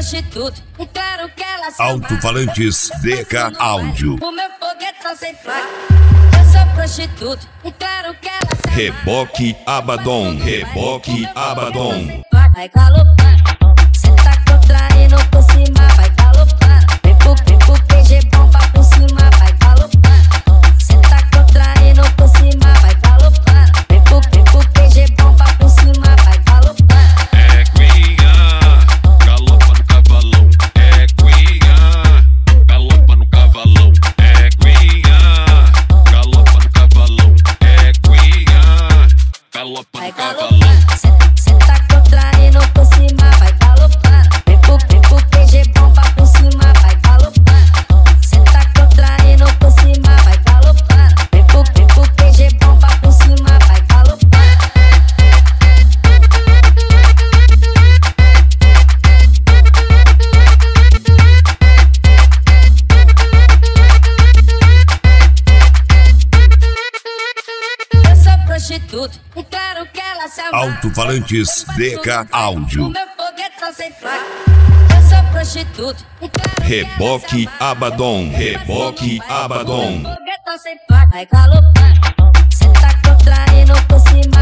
prostituta, não quero que ela se Alto-falantes DK Áudio. O meu foguetão sem placa. Eu sou prostituta, não quero que ela se Reboque Abaddon. Reboque Abaddon. vai galopando, cê tá contraindo por cima, vai galopando. Vem pro PG bomba por cima, vai galopando. Cê tá contraindo por cima, vai galopando. Vem pro PG bomba por cima, vai galopando. É quinha, galopa no cavalão. É quinha, galopa no cavalão. É quinha, galopa no cavalão. É quinha, galopa Vai no cavalão. galopando, cê tá contraindo por cima, vai galopando. Vem pro PG bomba por cima, vai galopando. Cê tá contraindo por cima, vai galopando. Vem pro PG bomba por cima, vai galopando. Eu sou prostituta, não quero que ela se amarre. Alto-falantes DK O Áudio. meu foguetão sem placa. Eu sou prostituta, não quero que ela se Reboque amarre. Abaddon. Reboque Abaddon. Foguetão sem placa. Vai galopando, cê tá contraindo por cima.